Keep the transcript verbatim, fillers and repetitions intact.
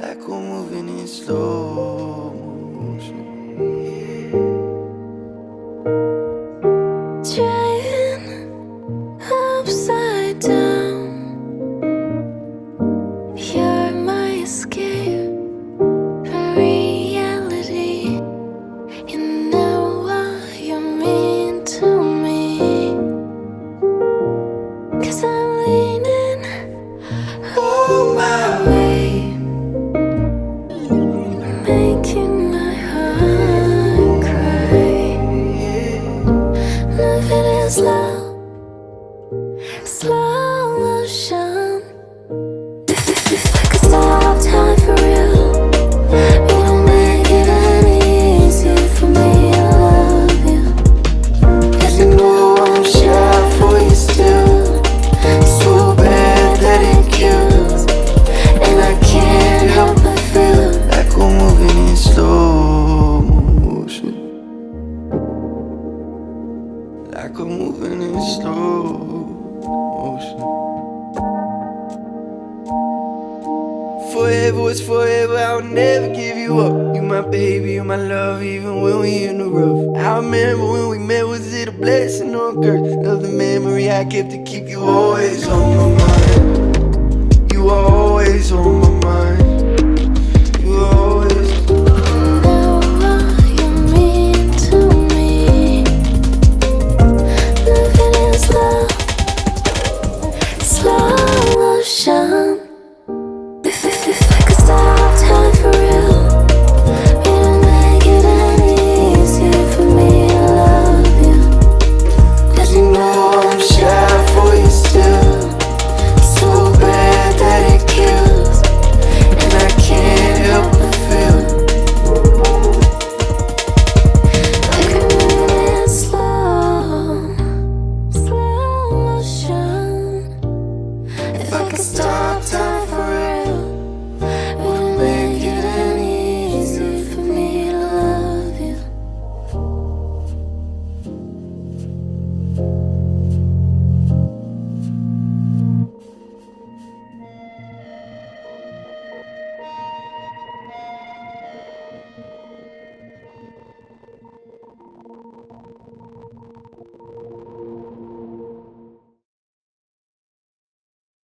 like we're moving in slow motion. Trying upside down, you're my escape from reality. You know what you mean to me, 'cause I'm leaning all my way, making my heart cry. Moving in slow, slow motion, like a stop time for real. You don't make it any easier for me to love you, 'cause you know I'm shy for you still. So bad that it kills, and I can't help but feel Like we're moving in slow motion. Like we're moving in slow motion. Forever is forever, I'll never give you up. You my baby, you my love, even when we in the rough. I remember when we met, was it a blessing or a curse? Of the memory I kept to keep you always on